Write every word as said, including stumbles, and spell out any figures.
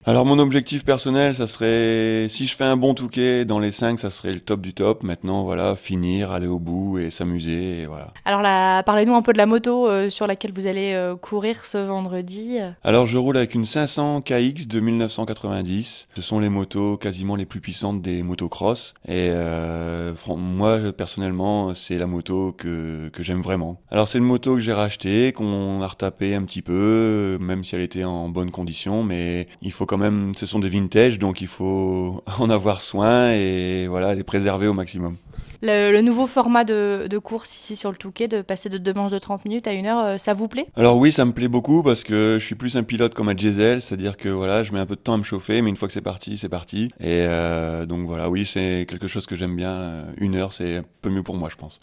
Alors mon objectif personnel, ça serait, si je fais un bon Touquet dans les cinq, ça serait le top du top. Maintenant, voilà, finir, aller au bout et s'amuser, et voilà. Alors là, parlez-nous un peu de la moto euh, sur laquelle vous allez euh, courir ce vendredi. Alors je roule avec une cinq cents K X de mille neuf cent quatre-vingt-dix. Ce sont les motos quasiment les plus puissantes des motocross. Et euh, fran- moi, personnellement, c'est la moto que, que j'aime vraiment. Alors c'est une moto que j'ai rachetée, qu'on a retapée un petit peu, même si elle était en bonne condition. Mais il faut quand même, ce sont des vintage, donc il faut en avoir soin et voilà, les préserver au maximum. Le, le nouveau format de, de course ici sur le Touquet, de passer de deux manches de trente minutes à une heure, euh, ça vous plaît? Alors oui, ça me plaît beaucoup parce que je suis plus un pilote comme un diesel, c'est-à-dire que voilà, je mets un peu de temps à me chauffer, mais une fois que c'est parti, c'est parti. Et euh, donc voilà, oui, c'est quelque chose que j'aime bien. Une heure, c'est un peu mieux pour moi, je pense.